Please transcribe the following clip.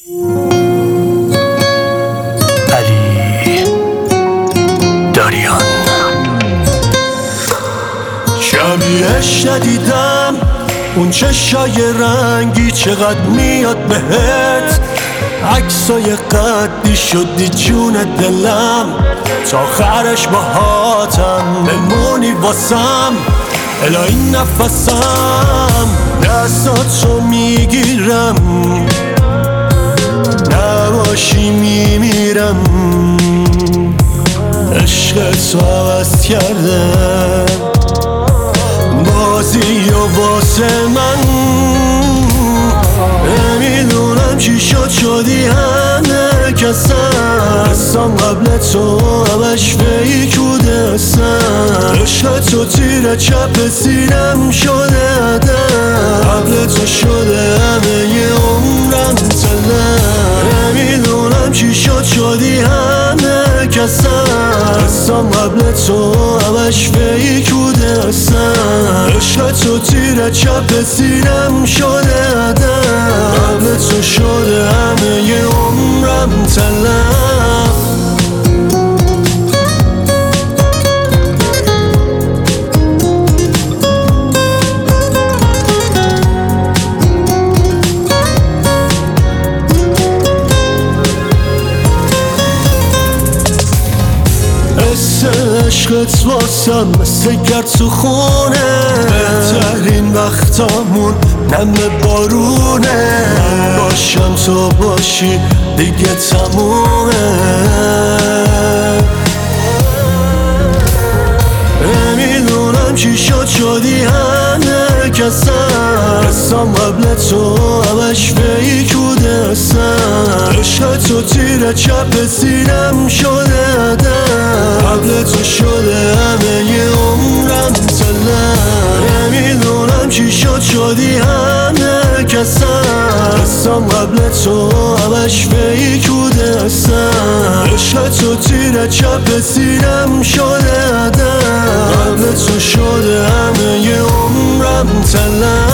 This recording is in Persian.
علی داریان. شبیهش ندیدم اون چشای رنگی چقدر میاد بهت، عکسای قدی شدی جون دلم، تا آخرش باهاتم بمونی واسم. الهی نفسم دستاتو میگیرم، نباشی میمیرم. عشقتو عوض کرده بازی و واسه من. نمیدونم چی شدی همه کسم قبل تو همش فیک بوده اصلا. عشق تو تیر چپ سینم شده قبل تو شده همه ی عمرم تلم. نمیدونم چی شدی همه کسم قبل تو همش فیک بوده اصلا. عشق تو تیر چپ سینم شده قبل تو شده همه ی عمرم تلم. عشقت واسم مثل گرد تو خونه، بهترین وقتامون نم بارونه. من باشم تو باشی دیگه تمومه. نمیدونم چی شدی همه کسم قبل تو همش فیک بوده اصلا. عشق تو تیر چپ سینم شده قبل تو شده همه ی عمرم تلم. نمیدونم چی شدی همه کسم قبل تو همش فیک بوده اصلا. عشق تو تیر چپ سینم شده قبل تو شده همه ی عمرم تلم.